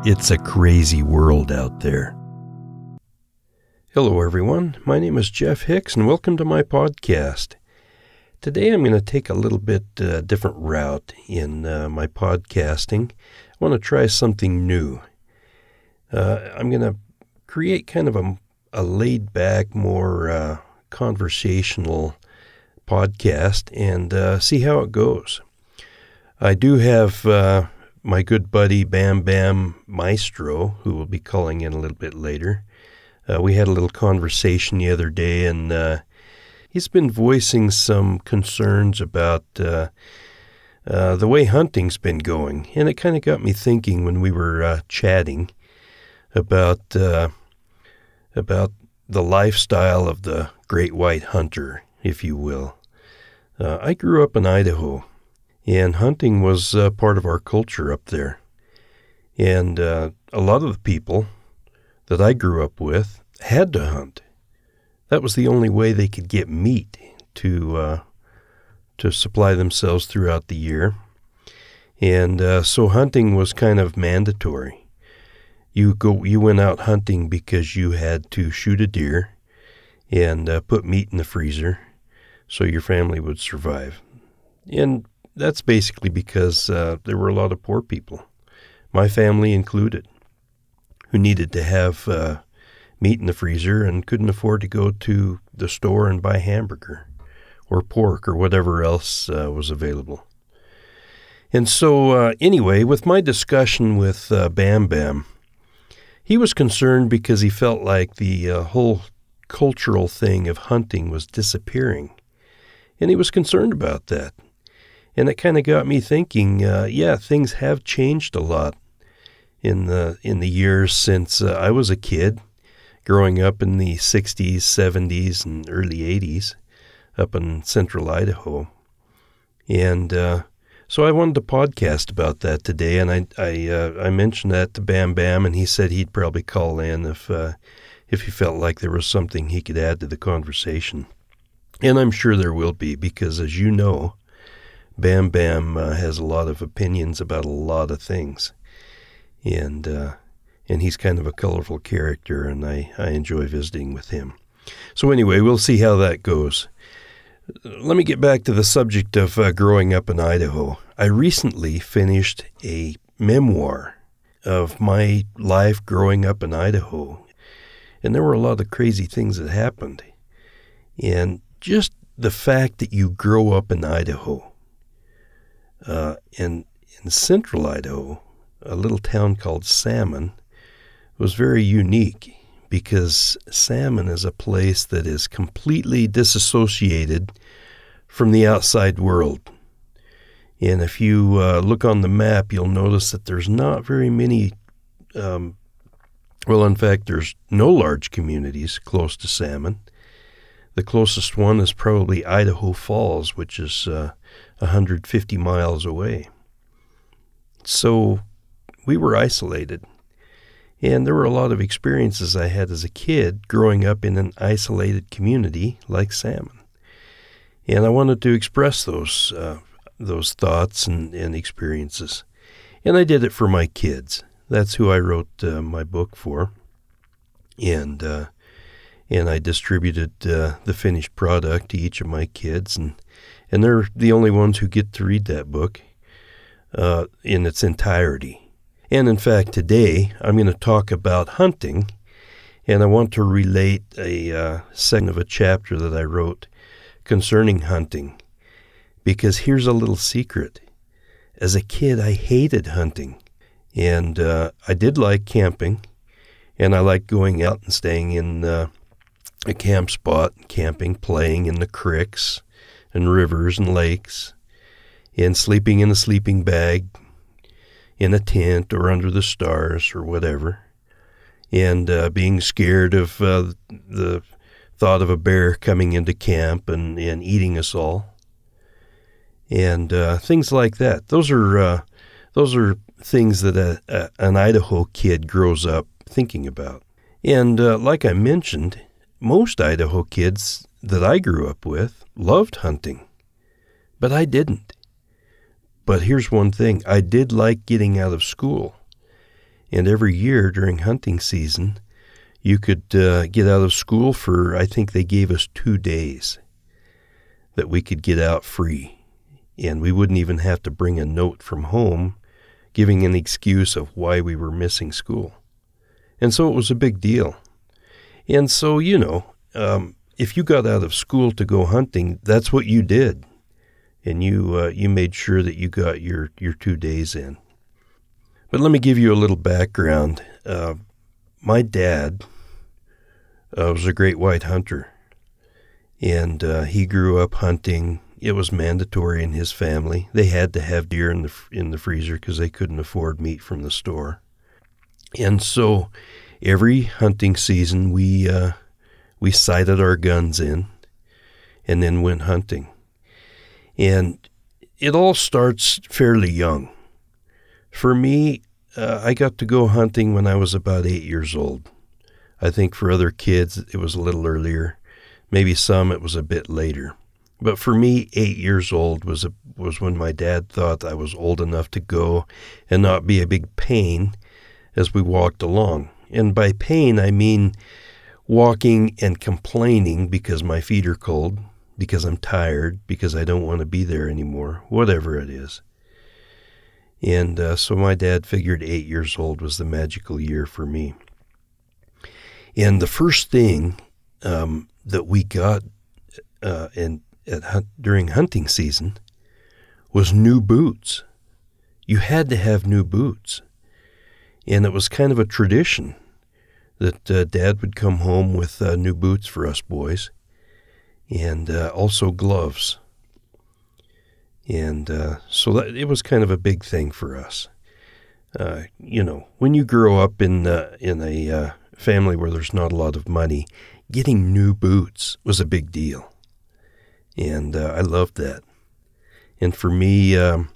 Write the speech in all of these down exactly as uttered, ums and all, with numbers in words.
It's a crazy world out there. Hello everyone, my name is Jeff Hicks and welcome to my podcast. Today I'm going to take a little bit uh, different route in uh, my podcasting. I want to try something new. Uh, I'm going to create kind of a, a laid-back, more uh, conversational podcast and uh, see how it goes. I do have uh, my good buddy Bam Bam Maestro, who will be calling in a little bit later. Uh, we had a little conversation the other day, and uh, he's been voicing some concerns about uh, uh, the way hunting's been going. And it kind of got me thinking when we were uh, chatting about uh, about the lifestyle of the great white hunter, if you will. Uh, I grew up in Idaho, and hunting was uh, part of our culture up there. And uh, a lot of the people that I grew up with had to hunt. That was the only way they could get meat to uh, to supply themselves throughout the year. And uh, so hunting was kind of mandatory. You go, you went out hunting because you had to shoot a deer and uh, put meat in the freezer so your family would survive. And that's basically because uh, there were a lot of poor people, my family included, who needed to have uh, meat in the freezer and couldn't afford to go to the store and buy hamburger or pork or whatever else uh, was available. And so uh, anyway, with my discussion with uh, Bam Bam, he was concerned because he felt like the uh, whole cultural thing of hunting was disappearing. And he was concerned about that. And it kind of got me thinking, uh, yeah, things have changed a lot in the in the years since uh, I was a kid, growing up in the sixties, seventies, and early eighties up in central Idaho. And uh, so I wanted to podcast about that today, and I I, uh, I mentioned that to Bam Bam, and he said he'd probably call in if uh, if he felt like there was something he could add to the conversation. And I'm sure there will be, because as you know, Bam Bam uh, has a lot of opinions about a lot of things. And uh, and he's kind of a colorful character, and I, I enjoy visiting with him. So anyway, we'll see how that goes. Let me get back to the subject of uh, growing up in Idaho. I recently finished a memoir of my life growing up in Idaho. And there were a lot of crazy things that happened. And just the fact that you grow up in Idaho, uh, and in central Idaho, a little town called Salmon, was very unique because Salmon is a place that is completely disassociated from the outside world. And if you uh, look on the map, you'll notice that there's not very many, um, well, in fact, there's no large communities close to Salmon. The closest one is probably Idaho Falls, which is uh, one hundred fifty miles away. So we were isolated, and there were a lot of experiences I had as a kid growing up in an isolated community like Salmon. And I wanted to express those uh, those thoughts and, and experiences. And I did it for my kids. That's who I wrote uh, my book for. And uh, and I distributed uh, the finished product to each of my kids, and, and they're the only ones who get to read that book uh, in its entirety. And in fact, today I'm going to talk about hunting, and I want to relate a uh, segment of a chapter that I wrote concerning hunting, because here's a little secret. As a kid, I hated hunting, and uh, I did like camping, and I liked going out and staying in uh, a camp spot, camping, playing in the creeks and rivers and lakes, and sleeping in a sleeping bag, in a tent or under the stars or whatever, and uh, being scared of uh, the thought of a bear coming into camp and, and eating us all, and uh, things like that. Those are uh, those are things that a, a, an Idaho kid grows up thinking about. And uh, like I mentioned, most Idaho kids that I grew up with loved hunting, but I didn't. But here's one thing. I did like getting out of school. And every year during hunting season, you could uh, get out of school for, I think they gave us two days that we could get out free. And we wouldn't even have to bring a note from home giving an excuse of why we were missing school. And so it was a big deal. And so, you know, um, if you got out of school to go hunting, that's what you did. And you uh, you made sure that you got your, your two days in. But let me give you a little background. Uh, my dad uh, was a great white hunter. And uh, he grew up hunting. It was mandatory in his family. They had to have deer in the in the freezer because they couldn't afford meat from the store. And so every hunting season, we uh, we sighted our guns in and then went hunting. And it all starts fairly young. For me, uh, I got to go hunting when I was about eight years old. I think for other kids, it was a little earlier. Maybe some, it was a bit later. But for me, eight years old was a, was when my dad thought I was old enough to go and not be a big pain as we walked along. And by pain, I mean walking and complaining because my feet are cold, because I'm tired, because I don't want to be there anymore, whatever it is. And uh, so my dad figured eight years old was the magical year for me. And the first thing um, that we got uh, and At, during hunting season was new boots. You had to have new boots. And it was kind of a tradition that uh, Dad would come home with uh, new boots for us boys, and uh, also gloves. And uh, so that, it was kind of a big thing for us. Uh, you know, when you grow up in, uh, in a uh, family where there's not a lot of money, getting new boots was a big deal. And uh, I loved that. And for me, um,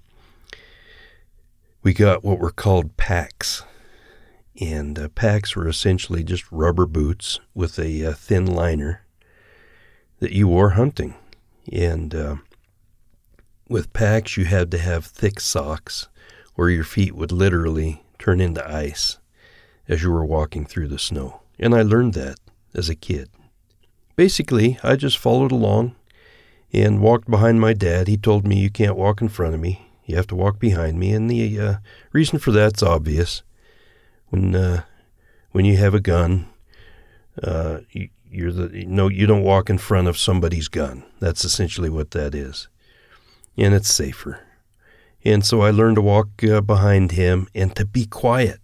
we got what were called packs. And uh, packs were essentially just rubber boots with a uh, thin liner that you wore hunting. And uh, with packs, you had to have thick socks or your feet would literally turn into ice as you were walking through the snow. And I learned that as a kid. Basically, I just followed along and walked behind my dad. He told me, you can't walk in front of me. You have to walk behind me. And the uh, reason for that's obvious. When uh, when you have a gun, uh, you, you're the you know you don't walk in front of somebody's gun. That's essentially what that is, and it's safer. And so I learned to walk uh, behind him and to be quiet.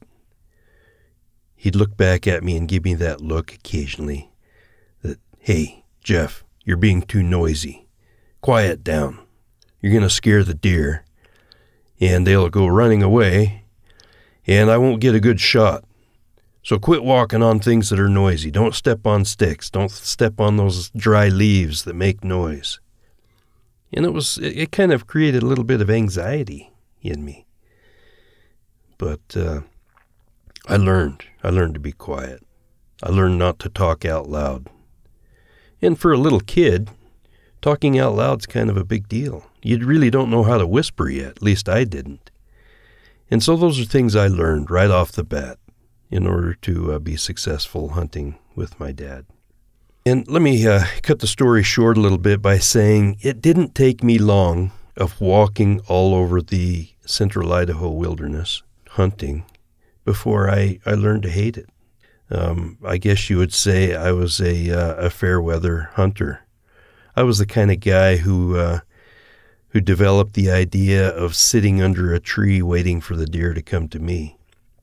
He'd look back at me and give me that look occasionally. That, hey, Jeff, you're being too noisy. Quiet down. You're going to scare the deer, and they'll go running away, and I won't get a good shot. So quit walking on things that are noisy. Don't step on sticks. Don't step on those dry leaves that make noise. And it was it, it kind of created a little bit of anxiety in me. But uh, I learned. I learned to be quiet. I learned not to talk out loud. And for a little kid, talking out loud's kind of a big deal. You really don't know how to whisper yet. At least I didn't. And so those are things I learned right off the bat in order to uh, be successful hunting with my dad. And let me uh, cut the story short a little bit by saying it didn't take me long of walking all over the central Idaho wilderness, hunting, before I, I learned to hate it. Um, I guess you would say I was a, uh, a fair weather hunter. I was the kind of guy who uh, who developed the idea of sitting under a tree waiting for the deer to come to me.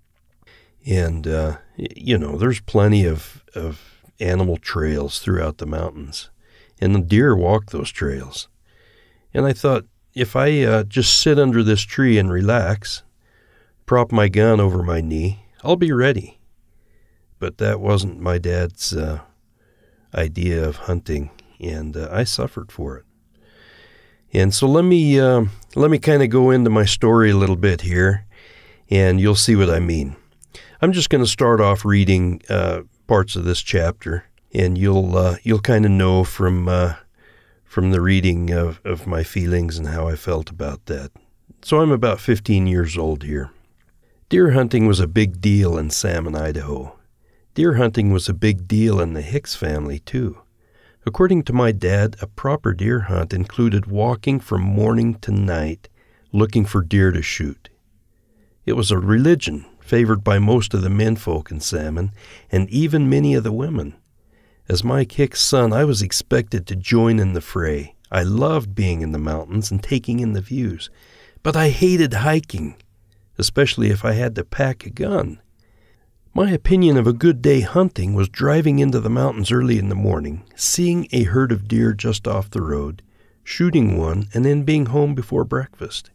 And, uh, you know, there's plenty of, of animal trails throughout the mountains, and the deer walk those trails. And I thought, if I uh, just sit under this tree and relax, prop my gun over my knee, I'll be ready. But that wasn't my dad's uh, idea of hunting, and uh, I suffered for it. And so let me uh, let me kind of go into my story a little bit here, and you'll see what I mean. I'm just going to start off reading uh, parts of this chapter, and you'll uh, you'll kind of know from uh, from the reading of, of my feelings and how I felt about that. So I'm about fifteen years old here. Deer hunting was a big deal in Salmon, Idaho. Deer hunting was a big deal in the Hicks family, too. According to my dad, a proper deer hunt included walking from morning to night, looking for deer to shoot. It was a religion favored by most of the menfolk in Salmon, and even many of the women. As Mike Hicks' son, I was expected to join in the fray. I loved being in the mountains and taking in the views, but I hated hiking, especially if I had to pack a gun. My opinion of a good day hunting was driving into the mountains early in the morning, seeing a herd of deer just off the road, shooting one, and then being home before breakfast.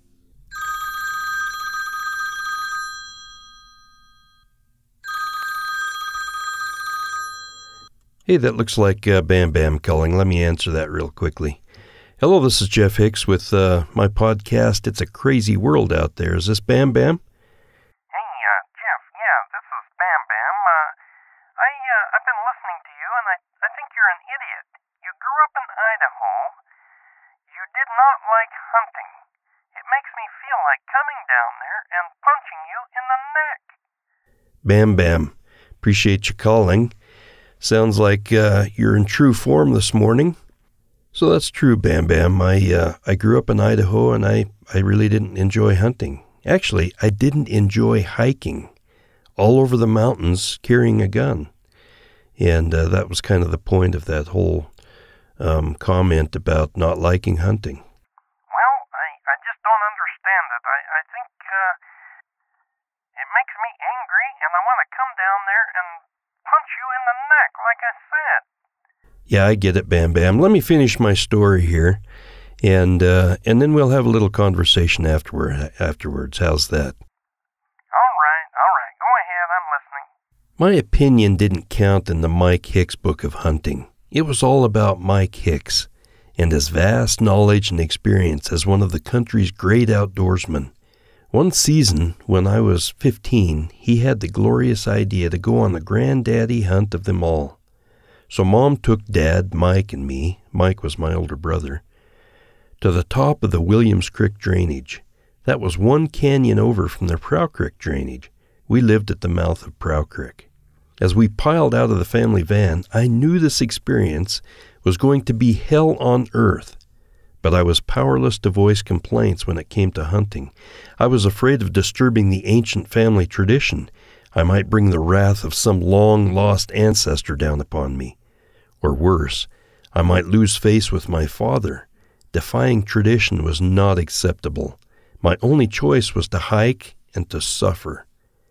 Hey, that looks like uh, Bam Bam calling. Let me answer that real quickly. Hello, this is Jeff Hicks with uh, my podcast, It's a Crazy World Out There. Is this Bam Bam? Hey, uh, Jeff, yeah, this is Bam Bam. Uh, I, uh, I've been listening to you, and I, I think you're an idiot. You grew up in Idaho. You did not like hunting. It makes me feel like coming down there and punching you in the neck. Bam Bam, appreciate you calling. Sounds like uh, you're in true form this morning. So that's true, Bam Bam. I uh, I grew up in Idaho, and I, I really didn't enjoy hunting. Actually, I didn't enjoy hiking all over the mountains carrying a gun. And uh, that was kind of the point of that whole um, comment about not liking hunting. Well, I, I just don't understand it. I, I think uh, it makes me angry, and I want to come down there and punch you in the neck, like I said. Yeah, I get it, Bam Bam. Let me finish my story here, and uh, and then we'll have a little conversation afterward. Afterwards, how's that? All right, all right. Go ahead, I'm listening. My opinion didn't count in the Mike Hicks book of hunting. It was all about Mike Hicks and his vast knowledge and experience as one of the country's great outdoorsmen. One season, when I was fifteen, he had the glorious idea to go on the granddaddy hunt of them all. So Mom took Dad, Mike, and me, Mike was my older brother, to the top of the Williams Creek drainage. That was one canyon over from the Prow Creek drainage. We lived at the mouth of Prow Creek. As we piled out of the family van, I knew this experience was going to be hell on earth. But I was powerless to voice complaints when it came to hunting. I was afraid of disturbing the ancient family tradition. I might bring the wrath of some long-lost ancestor down upon me. Or worse, I might lose face with my father. Defying tradition was not acceptable. My only choice was to hike and to suffer.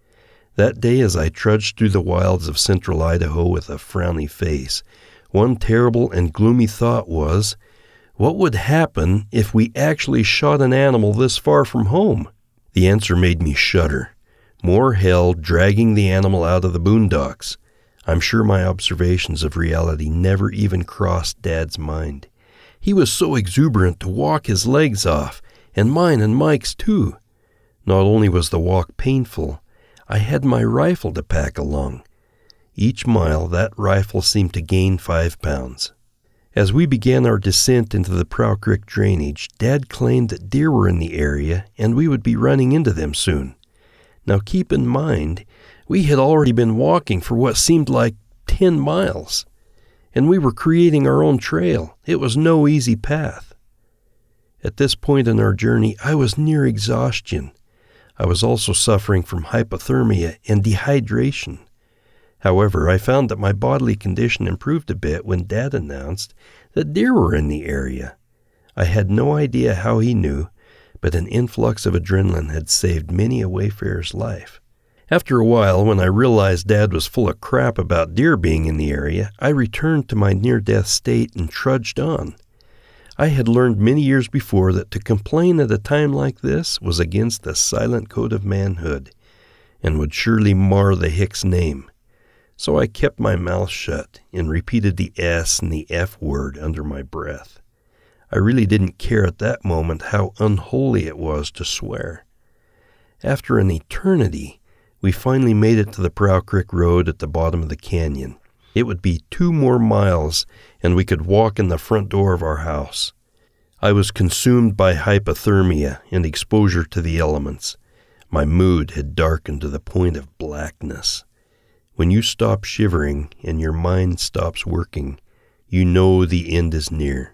That day, as I trudged through the wilds of central Idaho with a frowny face, one terrible and gloomy thought was, what would happen if we actually shot an animal this far from home? The answer made me shudder. More hell dragging the animal out of the boondocks. I'm sure my observations of reality never even crossed Dad's mind. He was so exuberant to walk his legs off, and mine and Mike's too. Not only was the walk painful, I had my rifle to pack along. Each mile, that rifle seemed to gain five pounds. As we began our descent into the Prow Creek drainage, Dad claimed that deer were in the area and we would be running into them soon. Now keep in mind, we had already been walking for what seemed like ten miles, and we were creating our own trail. It was no easy path. At this point in our journey, I was near exhaustion. I was also suffering from hypothermia and dehydration. However, I found that my bodily condition improved a bit when Dad announced that deer were in the area. I had no idea how he knew, but an influx of adrenaline had saved many a wayfarer's life. After a while, when I realized Dad was full of crap about deer being in the area, I returned to my near-death state and trudged on. I had learned many years before that to complain at a time like this was against the silent code of manhood, and would surely mar the Hicks name. So I kept my mouth shut and repeated the S and the F word under my breath. I really didn't care at that moment how unholy it was to swear. After an eternity, we finally made it to the Prow Creek Road at the bottom of the canyon. It would be two more miles, and we could walk in the front door of our house. I was consumed by hypothermia and exposure to the elements. My mood had darkened to the point of blackness. When you stop shivering and your mind stops working, you know the end is near.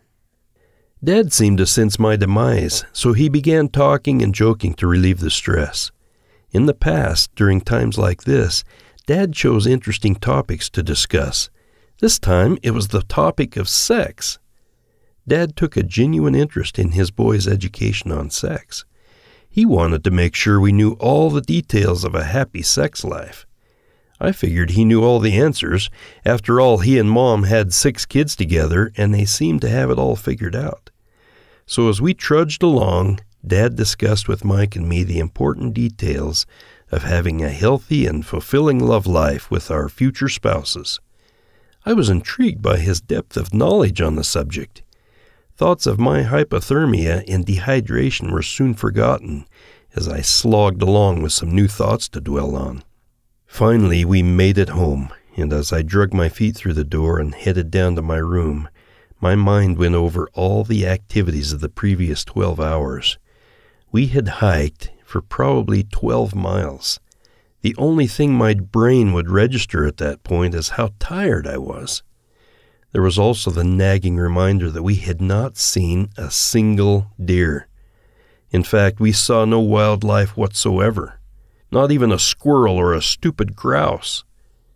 Dad seemed to sense my demise, so he began talking and joking to relieve the stress. In the past, during times like this, Dad chose interesting topics to discuss. This time, it was the topic of sex. Dad took a genuine interest in his boy's education on sex. He wanted to make sure we knew all the details of a happy sex life. I figured he knew all the answers. After all, he and Mom had six kids together, and they seemed to have it all figured out. So as we trudged along, Dad discussed with Mike and me the important details of having a healthy and fulfilling love life with our future spouses. I was intrigued by his depth of knowledge on the subject. Thoughts of my hypothermia and dehydration were soon forgotten as I slogged along with some new thoughts to dwell on. Finally, we made it home, and as I dragged my feet through the door and headed down to my room, my mind went over all the activities of the previous twelve hours. We had hiked for probably twelve miles. The only thing my brain would register at that point is how tired I was. There was also the nagging reminder that we had not seen a single deer. In fact, we saw no wildlife whatsoever, not even a squirrel or a stupid grouse.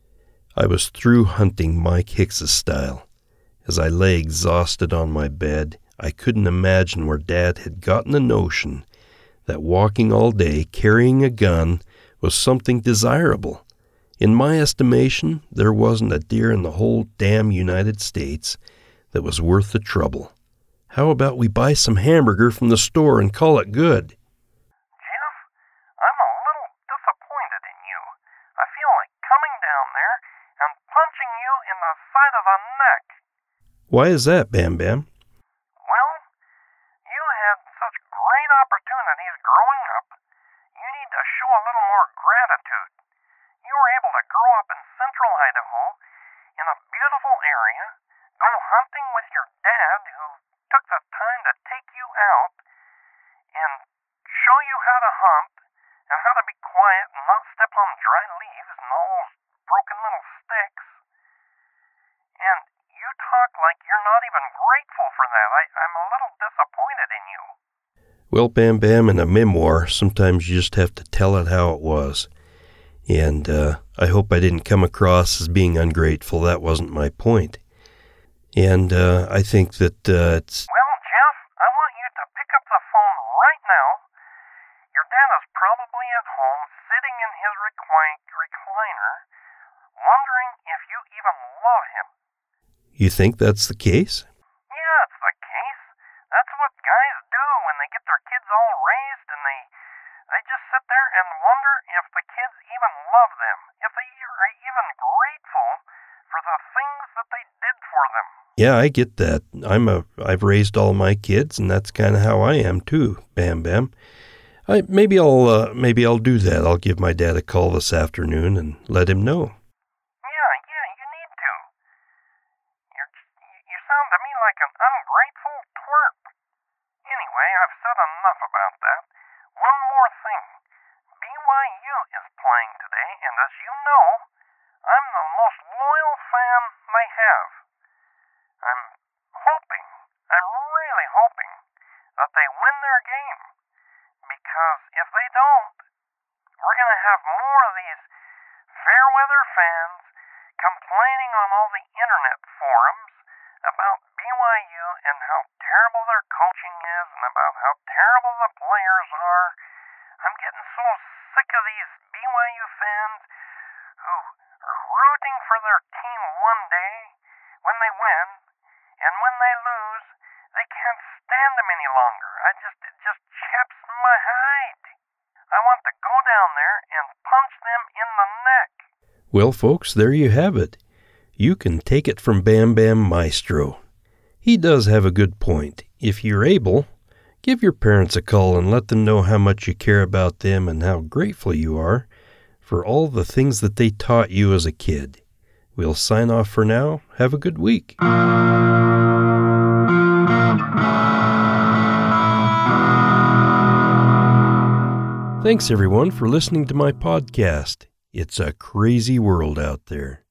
I was through hunting Mike Hicks's style. As I lay exhausted on my bed, I couldn't imagine where Dad had gotten the notion that walking all day carrying a gun was something desirable. In my estimation, there wasn't a deer in the whole damn United States that was worth the trouble. How about we buy some hamburger from the store and call it good? Jeff, I'm a little disappointed in you. I feel like coming down there and punching you in the side of the neck. Why is that, Bam Bam? Well, you had such great opportunities growing up. You need to show a little more gratitude. You were able to grow up in central Idaho, in a beautiful area, go hunting with your dad who took the time to take you out, and show you how to hunt, and how to be quiet and not step on dry leaves and all those broken little sticks. And you talk like you're not even grateful for that. I, I'm a little disappointed in you. Well, Bam Bam, in a memoir, sometimes you just have to tell it how it was. And uh, I hope I didn't come across as being ungrateful. That wasn't my point. And uh, I think that uh, it's... Well, Jeff, I want you to pick up the phone right now. Your dad is probably at home, sitting in his recline, recliner, wondering if you even love him. You think that's the case? Yeah, it's the case. That's what guys do when they get their kids all raised, and they they just sit there and wonder if the kids even love them, if they are even grateful for the things that they did for them. Yeah, I get that. I'm a I've raised all my kids, and that's kind of how I am too, Bam Bam. I maybe I'll uh, maybe I'll do that. I'll give my dad a call this afternoon and let him know. Yeah, yeah, you need to. You're, you sound to me like an ungrateful twerp. Anyway, I've said enough about that. One more thing. B Y U is playing today, and as you know, I'm the most loyal fan they have. I'm hoping, I'm really hoping, that they win their game. Because if they don't, we're going to have more of these fair-weather fans complaining on all the internet forums about B Y U and how terrible their coaching is and about how terrible the players are. I'm getting so sick of these B Y U fans who are rooting for their team one day when they win, and when they lose, they can't stand them any longer. I just, it just chaps my hide. I want to go down there and punch them in the neck. Well, folks, there you have it. You can take it from Bam Bam Maestro. He does have a good point. If you're able, give your parents a call and let them know how much you care about them and how grateful you are for all the things that they taught you as a kid. We'll sign off for now. Have a good week. Thanks everyone for listening to my podcast. It's a crazy world out there.